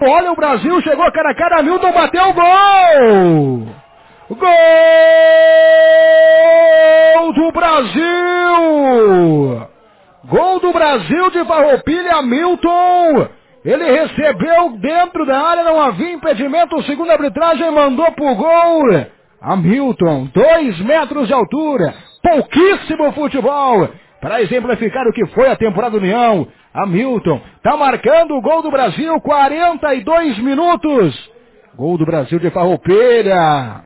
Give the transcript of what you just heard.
Olha o Brasil, chegou cara a cara, Hamilton bateu o gol! Gol do Brasil! Gol do Brasil de Farroupilha, Hamilton! Ele recebeu dentro da área, não havia impedimento, segundo a arbitragem, mandou pro gol. Hamilton, 2 metros de altura, pouquíssimo futebol, para exemplificar o que foi a temporada do União. Hamilton tá marcando o gol do Brasil, 42 minutos. Gol do Brasil de Farroupilha.